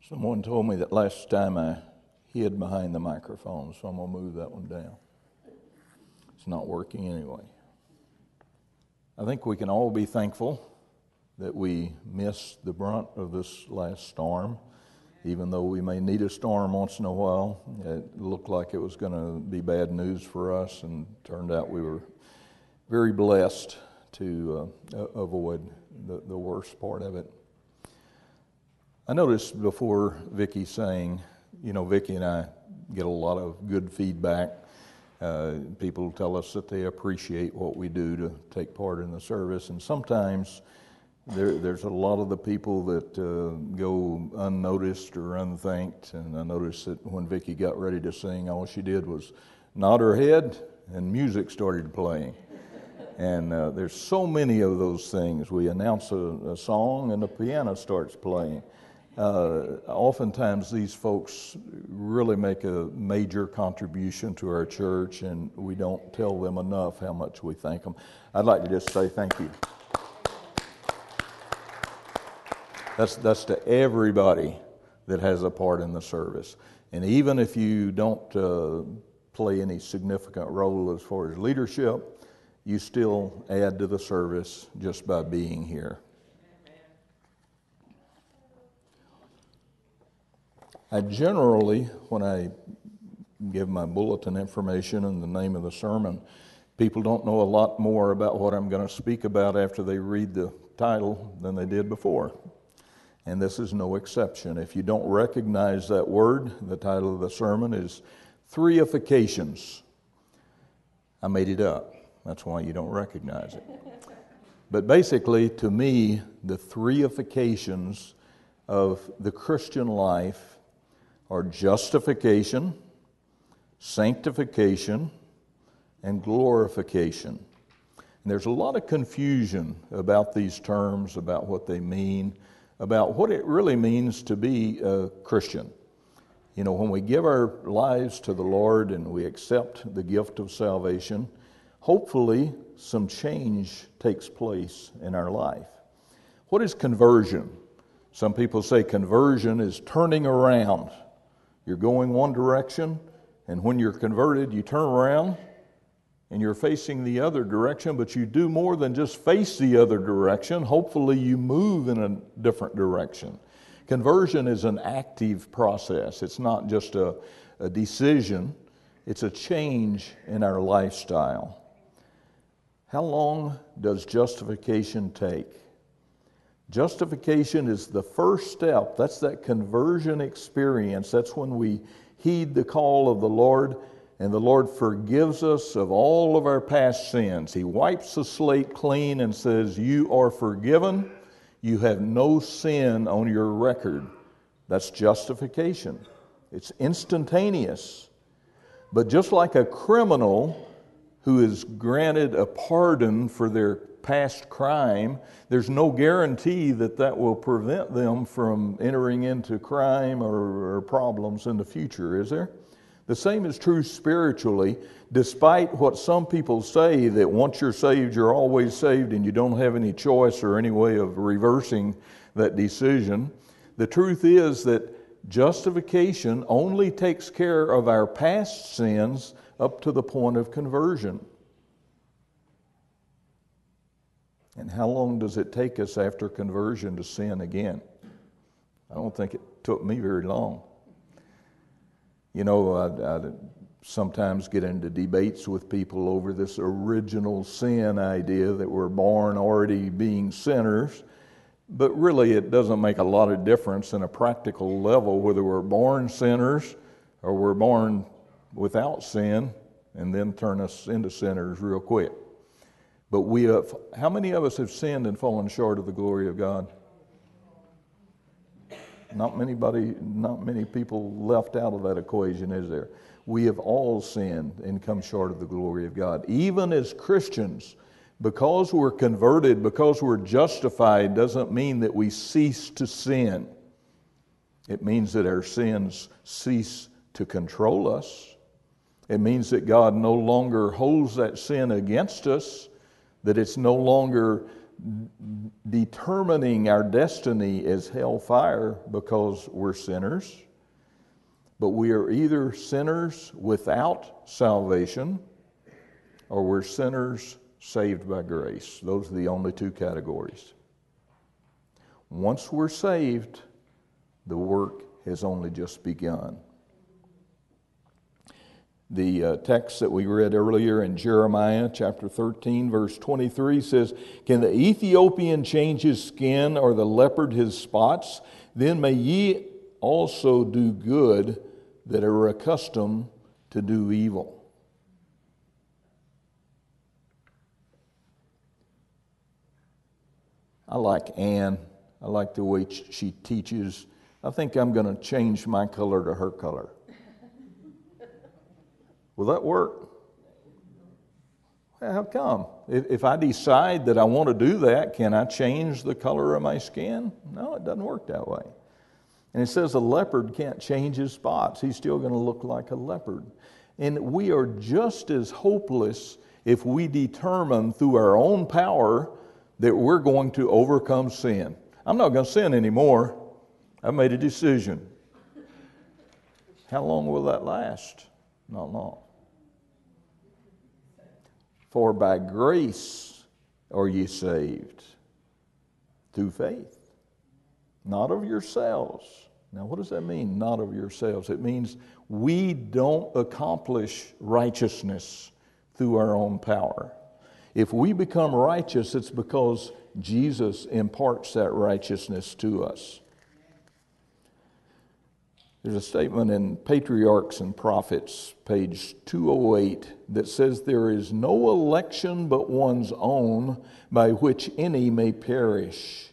Someone told me that last time I hid behind the microphone, so I'm going to move that one down. It's not working anyway. I think we can all be thankful that we missed the brunt of this last storm. Even though we may need a storm once in a while, it looked like it was going to be bad news for us, and turned out we were very blessed to avoid the worst part of it. I noticed before Vicki sang, Vicki and I get a lot of good feedback. People tell us that they appreciate what we do to take part in the service, and sometimes there's a lot of the people that go unnoticed or unthanked. And I noticed that when Vicki got ready to sing, all she did was nod her head and music started playing. And there's so many of those things. We announce a song and the piano starts playing. Oftentimes these folks really make a major contribution to our church, and we don't tell them enough how much we thank them. I'd like to just say thank you. That's to everybody that has a part in the service. And even if you don't play any significant role as far as leadership, you still add to the service just by being here. I generally, when I give my bulletin information and the name of the sermon, people don't know a lot more about what I'm going to speak about after they read the title than they did before. And this is no exception. If you don't recognize that word, the title of the sermon is Threifications. I made it up. That's why you don't recognize it. But basically, to me, the threifications of the Christian life are justification, sanctification, and glorification. And there's a lot of confusion about these terms, about what they mean, about what it really means to be a Christian. When we give our lives to the Lord and we accept the gift of salvation, hopefully some change takes place in our life. What is conversion? Some people say conversion is turning around. You're going one direction, and when you're converted, you turn around and you're facing the other direction, but you do more than just face the other direction. Hopefully you move in a different direction. Conversion is an active process. It's not just a decision. It's a change in our lifestyle. How long does justification take? Justification is the first step. That's that conversion experience. That's when we heed the call of the Lord, and the Lord forgives us of all of our past sins. He wipes the slate clean and says, "You are forgiven. You have no sin on your record." That's justification. It's instantaneous. But just like a criminal who is granted a pardon for their past crime, there's no guarantee that will prevent them from entering into crime or problems in the future, is there? The same is true spiritually. Despite what some people say, that once you're saved, you're always saved and you don't have any choice or any way of reversing that decision, the truth is that justification only takes care of our past sins up to the point of conversion. And how long does it take us after conversion to sin again? I don't think it took me very long. I sometimes get into debates with people over this original sin idea that we're born already being sinners. But really, it doesn't make a lot of difference in a practical level whether we're born sinners or we're born without sin and then turn us into sinners real quick. But how many of us have sinned and fallen short of the glory of God? Not many people left out of that equation, is there? We have all sinned and come short of the glory of God. Even as Christians, because we're converted, because we're justified, doesn't mean that we cease to sin. It means that our sins cease to control us. It means that God no longer holds that sin against us, that it's no longer determining our destiny as hellfire because we're sinners, but we are either sinners without salvation or we're sinners saved by grace. Those are the only two categories. Once we're saved, the work has only just begun. The text that we read earlier in Jeremiah chapter 13, verse 23 says, "Can the Ethiopian change his skin or the leopard his spots? Then may ye also do good that are accustomed to do evil." I like Anne. I like the way she teaches. I think I'm going to change my color to her color. Will that work? Well, how come? If I decide that I want to do that, can I change the color of my skin? No, it doesn't work that way. And it says a leopard can't change his spots. He's still going to look like a leopard. And we are just as hopeless if we determine through our own power that we're going to overcome sin. I'm not going to sin anymore. I've made a decision. How long will that last? Not long. For by grace are ye saved, through faith, not of yourselves. Now, what does that mean, not of yourselves? It means we don't accomplish righteousness through our own power. If we become righteous, it's because Jesus imparts that righteousness to us. There's a statement in Patriarchs and Prophets, page 208, that says, "There is no election but one's own, by which any may perish."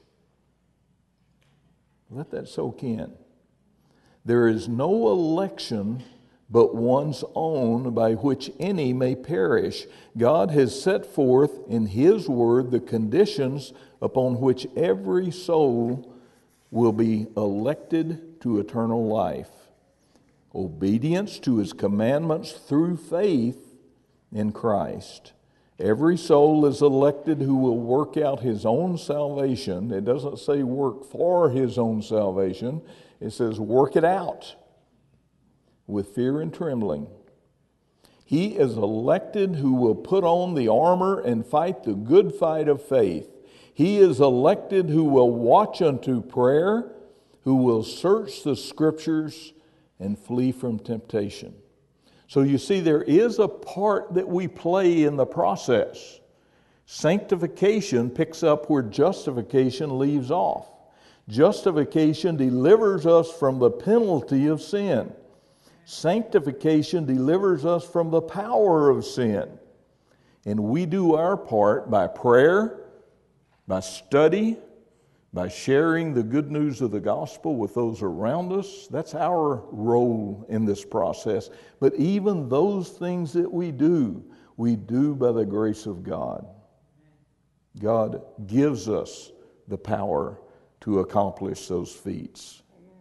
Let that soak in. There is no election but one's own, by which any may perish. God has set forth in His Word the conditions upon which every soul will be elected to eternal life. Obedience to His commandments through faith in Christ. Every soul is elected who will work out his own salvation. It doesn't say work for his own salvation. It says work it out with fear and trembling. He is elected who will put on the armor and fight the good fight of faith. He is elected who will watch unto prayer, who will search the Scriptures and flee from temptation. So you see, there is a part that we play in the process. Sanctification picks up where justification leaves off. Justification delivers us from the penalty of sin. Sanctification delivers us from the power of sin. And we do our part by prayer, by study, by sharing the good news of the gospel with those around us. That's our role in this process. But even those things that we do by the grace of God. God gives us the power to accomplish those feats.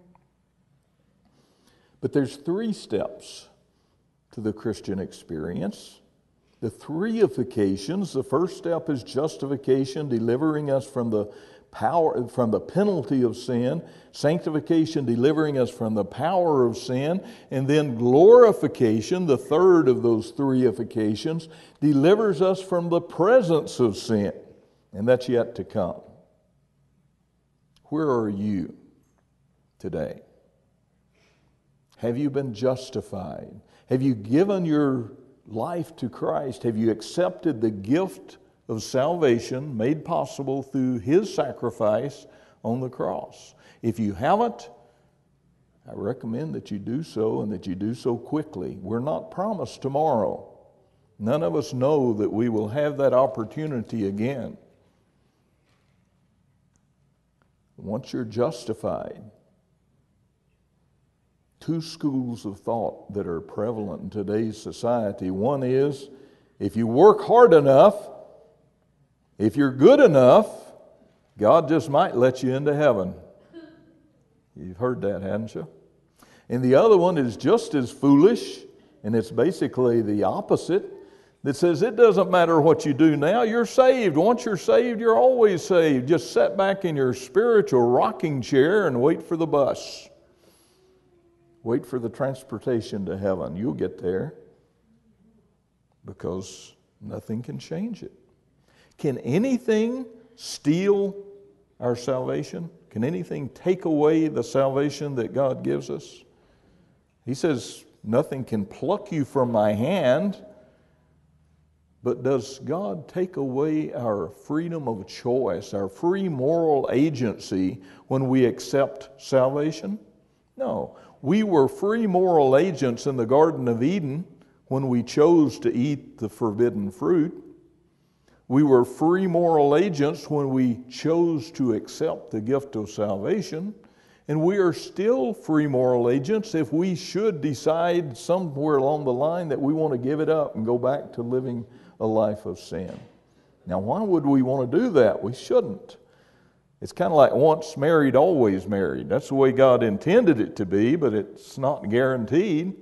But there's 3 steps to the Christian experience. The 3ifications. The first step is justification, delivering us from the penalty of sin. Sanctification, delivering us from the power of sin. And then glorification, the third of those 3ifications, delivers us from the presence of sin. And that's yet to come. Where are you today? Have you been justified? Have you given your life to Christ? Have you accepted the gift of salvation made possible through His sacrifice on the cross? If you haven't, I recommend that you do so, and that you do so quickly. We're not promised tomorrow. None of us know that we will have that opportunity again. Once you're justified, 2 schools of thought that are prevalent in today's society. One is, if you work hard enough, if you're good enough, God just might let you into heaven. You've heard that, haven't you? And the other one is just as foolish, and it's basically the opposite, that says it doesn't matter what you do now, you're saved. Once you're saved, you're always saved. Just sit back in your spiritual rocking chair and wait for the bus. Wait for the transportation to heaven. You'll get there because nothing can change it. Can anything steal our salvation? Can anything take away the salvation that God gives us? He says, nothing can pluck you from my hand. But does God take away our freedom of choice, our free moral agency when we accept salvation? No. We were free moral agents in the Garden of Eden when we chose to eat the forbidden fruit. We were free moral agents when we chose to accept the gift of salvation. And we are still free moral agents if we should decide somewhere along the line that we want to give it up and go back to living a life of sin. Now, why would we want to do that? We shouldn't. It's kind of like once married, always married. That's the way God intended it to be, but it's not guaranteed.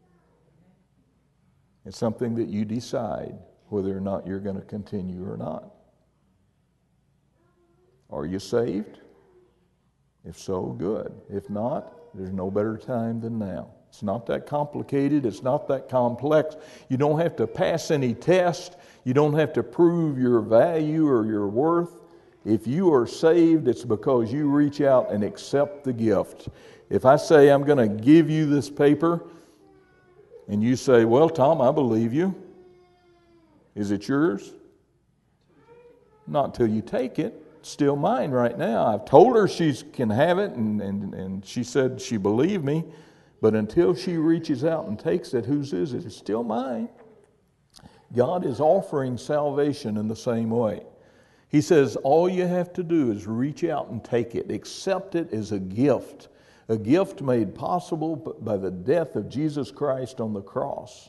It's something that you decide whether or not you're going to continue or not. Are you saved? If so, good. If not, there's no better time than now. It's not that complicated. It's not that complex. You don't have to pass any test. You don't have to prove your value or your worth. If you are saved, it's because you reach out and accept the gift. If I say I'm going to give you this paper, and you say, well, Tom, I believe you. Is it yours? Not till you take it. It's still mine right now. I've told her she can have it, and she said she believed me. But until she reaches out and takes it, whose is it? It's still mine. God is offering salvation in the same way. He says all you have to do is reach out and take it. Accept it as a gift made possible by the death of Jesus Christ on the cross.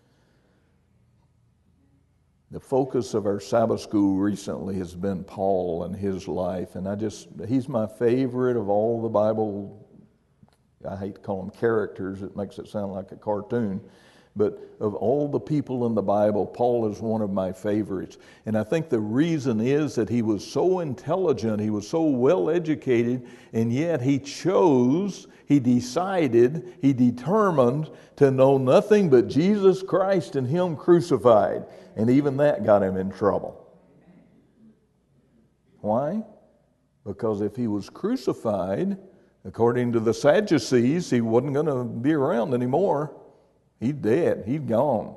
The focus of our Sabbath school recently has been Paul and his life, and he's my favorite of all the Bible. I hate to call them characters, it makes it sound like a cartoon. But of all the people in the Bible, Paul is one of my favorites. And I think the reason is that he was so intelligent, he was so well educated, and yet he decided, he determined to know nothing but Jesus Christ and Him crucified. And even that got him in trouble. Why? Because if he was crucified, according to the Sadducees, he wasn't going to be around anymore. He's dead. He's gone.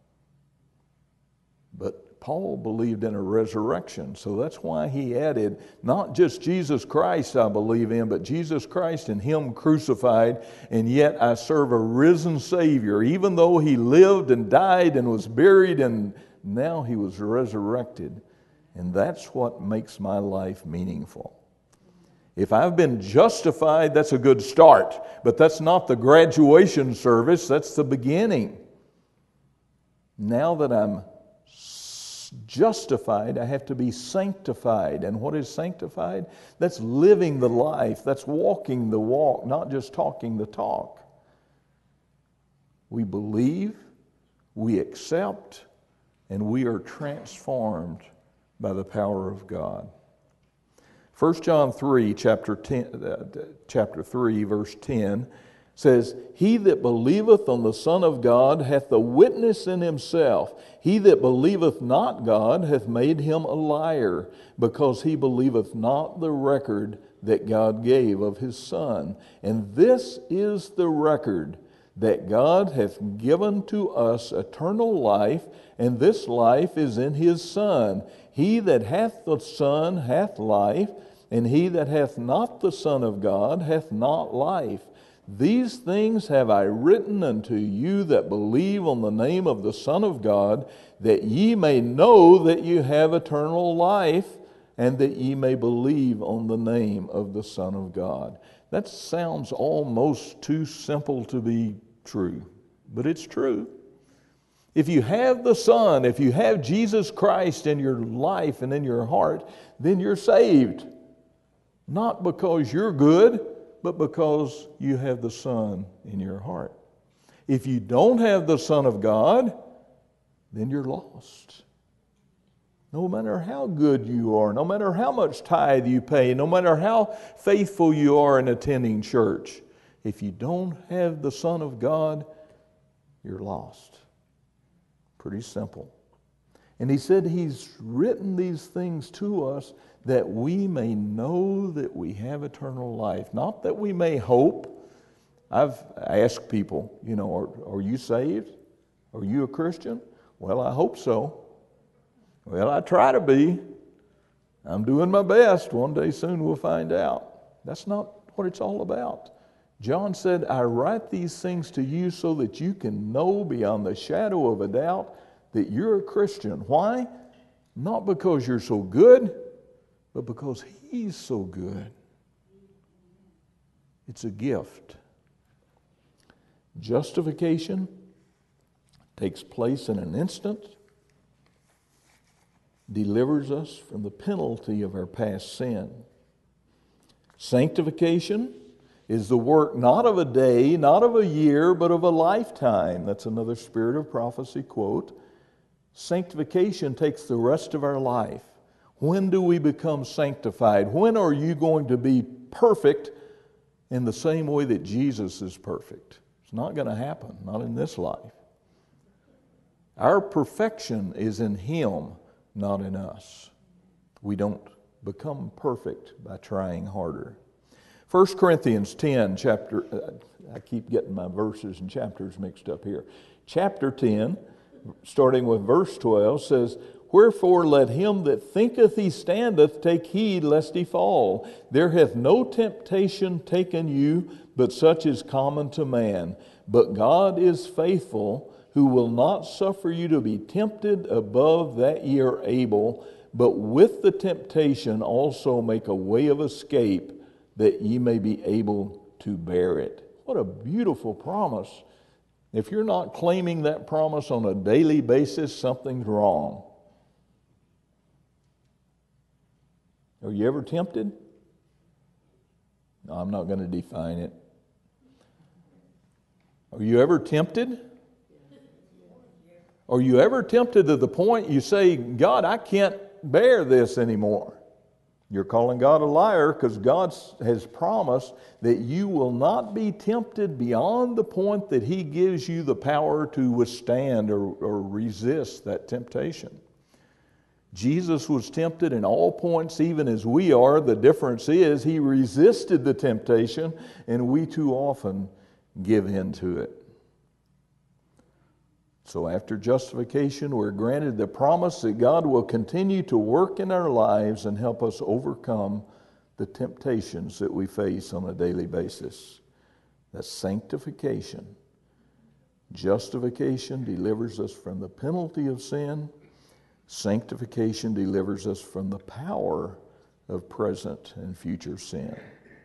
But Paul believed in a resurrection, so that's why he added, not just Jesus Christ I believe in, but Jesus Christ and Him crucified, and yet I serve a risen Savior. Even though He lived and died and was buried, and now He was resurrected. And that's what makes my life meaningful. If I've been justified, that's a good start. But that's not the graduation service, that's the beginning. Now that I'm justified, I have to be sanctified. And what is sanctified? That's living the life. That's walking the walk, not just talking the talk. We believe, we accept, and we are transformed by the power of God. 1 John 3, chapter 3, verse 10 says, He that believeth on the Son of God hath a witness in himself. He that believeth not God hath made him a liar, because he believeth not the record that God gave of His Son. And this is the record, that God hath given to us eternal life, and this life is in His Son. He that hath the Son hath life, and he that hath not the Son of God hath not life. These things have I written unto you that believe on the name of the Son of God, that ye may know that you have eternal life, and that ye may believe on the name of the Son of God. That sounds almost too simple to be true, but it's true. If you have the Son, if you have Jesus Christ in your life and in your heart, then you're saved. Not because you're good, but because you have the Son in your heart. If you don't have the Son of God, then you're lost. No matter how good you are, no matter how much tithe you pay, no matter how faithful you are in attending church, if you don't have the Son of God, you're lost. Pretty simple. And he said he's written these things to us that we may know that we have eternal life. Not that we may hope. I've asked people, are you saved? Are you a Christian? Well, I hope so. Well, I try to be. I'm doing my best. One day soon we'll find out. That's not what it's all about. John said, I write these things to you so that you can know beyond the shadow of a doubt that you're a Christian. Why? Not because you're so good, but because He's so good. It's a gift. Justification takes place in an instant, delivers us from the penalty of our past sin. Sanctification is the work not of a day, not of a year, but of a lifetime. That's another Spirit of Prophecy quote. Sanctification takes the rest of our life. When do we become sanctified? When are you going to be perfect in the same way that Jesus is perfect? It's not going to happen, not in this life. Our perfection is in Him, not in us. We don't become perfect by trying harder. 1 Corinthians 10, I keep getting my verses and chapters mixed up here. Chapter 10, starting with verse 12, says, Wherefore let him that thinketh he standeth take heed lest he fall. There hath no temptation taken you, but such is common to man. But God is faithful, who will not suffer you to be tempted above that ye are able, but with the temptation also make a way of escape, that ye may be able to bear it. What a beautiful promise. If you're not claiming that promise on a daily basis, something's wrong. Are you ever tempted? No, I'm not going to define it. Are you ever tempted? Are you ever tempted to the point you say, God, I can't bear this anymore? You're calling God a liar, because God has promised that you will not be tempted beyond the point that He gives you the power to withstand or resist that temptation. Jesus was tempted in all points, even as we are. The difference is He resisted the temptation, and we too often give in to it. So after justification, we're granted the promise that God will continue to work in our lives and help us overcome the temptations that we face on a daily basis. That's sanctification. Justification delivers us from the penalty of sin. Sanctification delivers us from the power of present and future sin.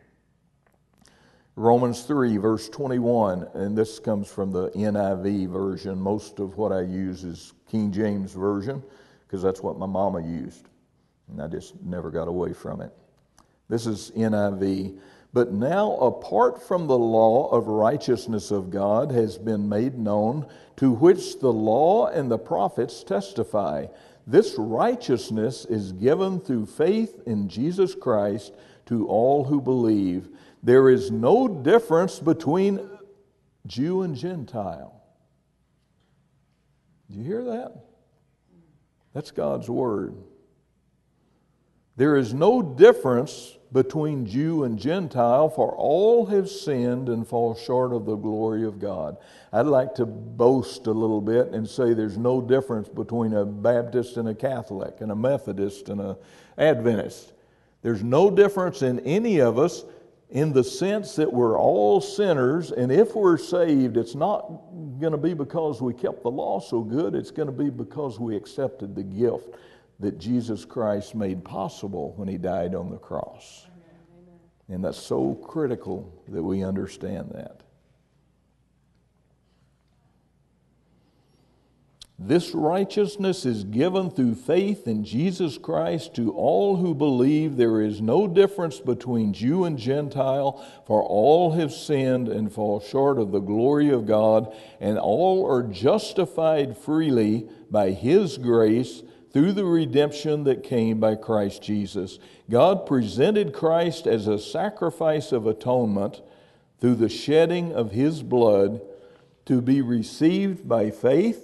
Romans 3, verse 21, and this comes from the NIV version. Most of what I use is King James Version, because that's what my mama used, and I just never got away from it. This is NIV. But now, apart from the law of righteousness of God has been made known, to which the law and the prophets testify. This righteousness is given through faith in Jesus Christ to all who believe. There is no difference between Jew and Gentile. Do you hear that? That's God's word. There is no difference between Jew and Gentile, for all have sinned and fall short of the glory of God. I'd like to boast a little bit and say there's no difference between a Baptist and a Catholic, and a Methodist and an Adventist. There's no difference in any of us, in the sense that we're all sinners, and if we're saved, it's not going to be because we kept the law so good. It's going to be because we accepted the gift that Jesus Christ made possible when He died on the cross. Amen. And that's so critical that we understand that. This righteousness is given through faith in Jesus Christ to all who believe. There is no difference between Jew and Gentile, for all have sinned and fall short of the glory of God, and all are justified freely by His grace through the redemption that came by Christ Jesus. God presented Christ as a sacrifice of atonement through the shedding of His blood to be received by faith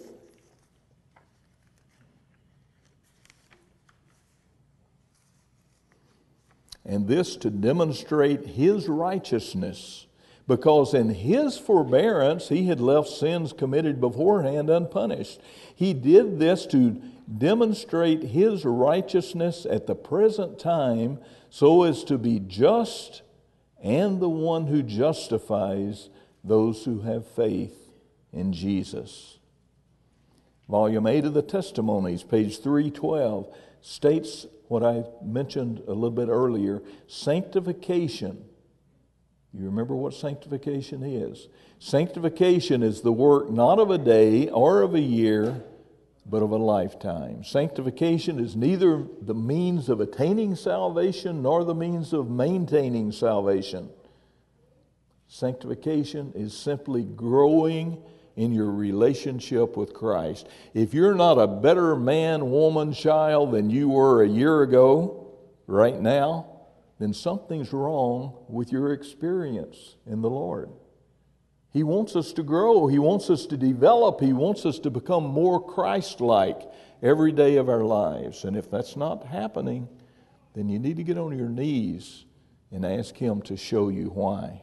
and this to demonstrate His righteousness, because in His forbearance He had left sins committed beforehand unpunished. He did this to demonstrate His righteousness at the present time, so as to be just and the one who justifies those who have faith in Jesus. Volume 8 of the Testimonies, page 312, states what I mentioned a little bit earlier, sanctification. You remember what sanctification is? Sanctification is the work not of a day or of a year, but of a lifetime. Sanctification is neither the means of attaining salvation nor the means of maintaining salvation. Sanctification is simply growing in your relationship with Christ. If you're not a better man, woman, child than you were a year ago, right now, then something's wrong with your experience in the Lord. He wants us to grow. He wants us to develop. He wants us to become more Christ-like every day of our lives. And if that's not happening, then you need to get on your knees and ask Him to show you why.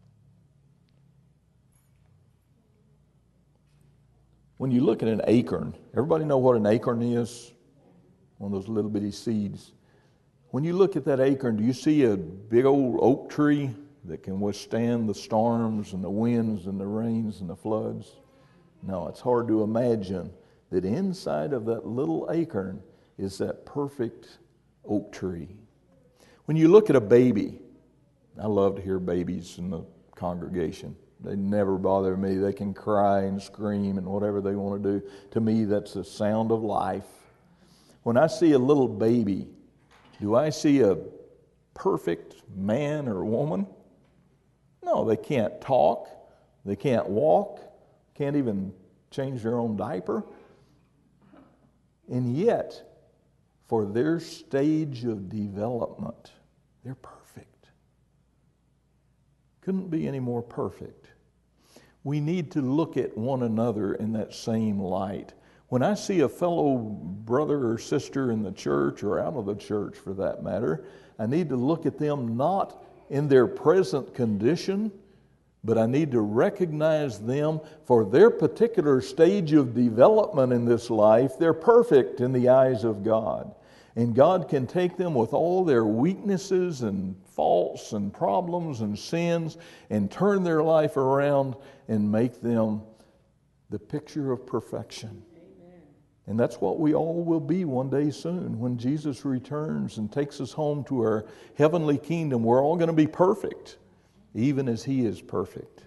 When you look at an acorn, everybody know what an acorn is? One of those little bitty seeds. When you look at that acorn, do you see a big old oak tree that can withstand the storms and the winds and the rains and the floods? No, it's hard to imagine that inside of that little acorn is that perfect oak tree. When you look at a baby, I love to hear babies in the congregation. They never bother me. They can cry and scream and whatever they want to do. To me, that's the sound of life. When I see a little baby, do I see a perfect man or woman? No, they can't talk. They can't walk. Can't even change their own diaper. And yet, for their stage of development, they're perfect. Couldn't be any more perfect. We need to look at one another in that same light. When I see a fellow brother or sister in the church, or out of the church for that matter, I need to look at them not in their present condition, but I need to recognize them for their particular stage of development in this life. They're perfect in the eyes of God. And God can take them with all their weaknesses and faults and problems and sins and turn their life around and make them the picture of perfection. Amen. And that's what we all will be one day soon. When Jesus returns and takes us home to our heavenly kingdom, we're all going to be perfect, even as He is perfect.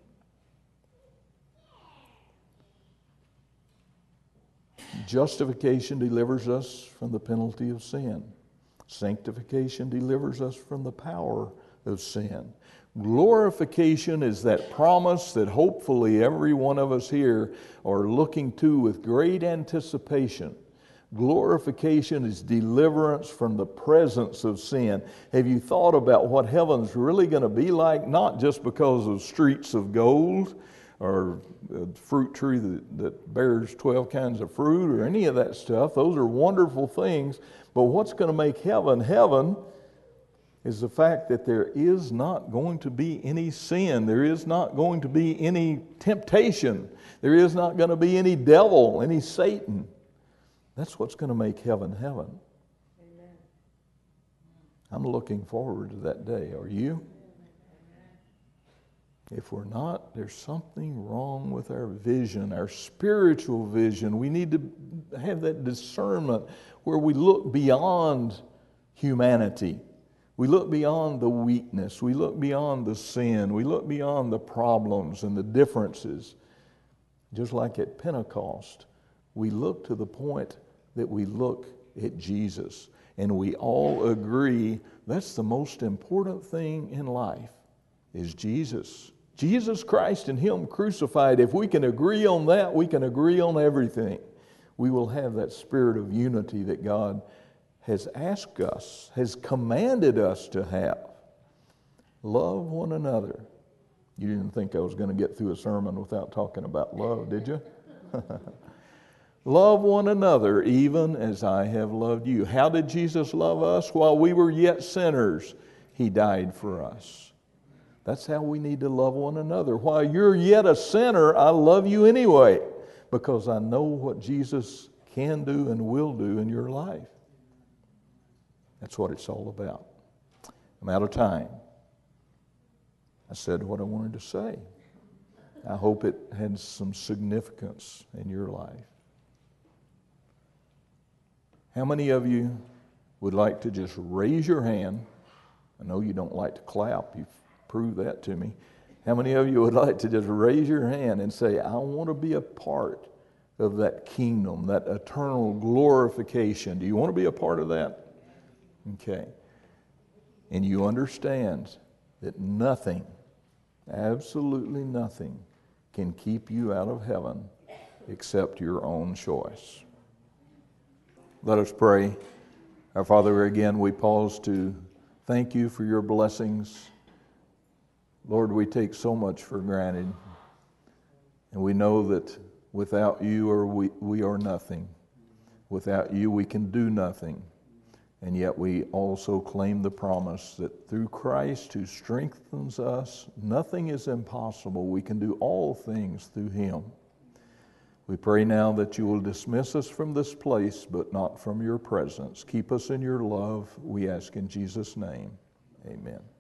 Justification delivers us from the penalty of sin. Sanctification delivers us from the power of sin. Glorification is that promise that hopefully every one of us here are looking to with great anticipation. Glorification is deliverance from the presence of sin. Have you thought about what heaven's really going to be like? Not just because of streets of gold or a fruit tree that bears 12 kinds of fruit or any of that stuff. Those are wonderful things. But what's going to make heaven heaven is the fact that there is not going to be any sin. There is not going to be any temptation. There is not going to be any devil, any Satan. That's what's going to make heaven heaven. Amen. I'm looking forward to that day. Are you? If we're not, there's something wrong with our vision, our spiritual vision. We need to have that discernment where we look beyond humanity. We look beyond the weakness. We look beyond the sin. We look beyond the problems and the differences. Just like at Pentecost, We look to the point that we look at Jesus. And we all agree that's the most important thing in life, is Jesus. Jesus Christ and Him crucified. If we can agree on that, we can agree on everything. We will have that spirit of unity that God has asked us, has commanded us to have. Love one another. You didn't think I was going to get through a sermon without talking about love, did you? Love one another even as I have loved you. How did Jesus love us? While we were yet sinners, He died for us. That's how we need to love one another. While you're yet a sinner, I love you anyway, because I know what Jesus can do and will do in your life. That's what it's all about. I'm out of time. I said what I wanted to say. I hope it had some significance in your life. How many of you would like to just raise your hand? I know you don't like to clap. You've proved that to me. How many of you would like to just raise your hand and say, I want to be a part of that kingdom, that eternal glorification? Do you want to be a part of that? Okay. And you understand that nothing, absolutely nothing, can keep you out of heaven except your own choice. Let us pray. Our Father, again, we pause to thank you for your blessings. Lord, we take so much for granted, and we know that without you we are nothing. Without you we can do nothing. And yet we also claim the promise that through Christ who strengthens us, nothing is impossible. We can do all things through Him. We pray now that you will dismiss us from this place, but not from your presence. Keep us in your love, we ask in Jesus' name. Amen.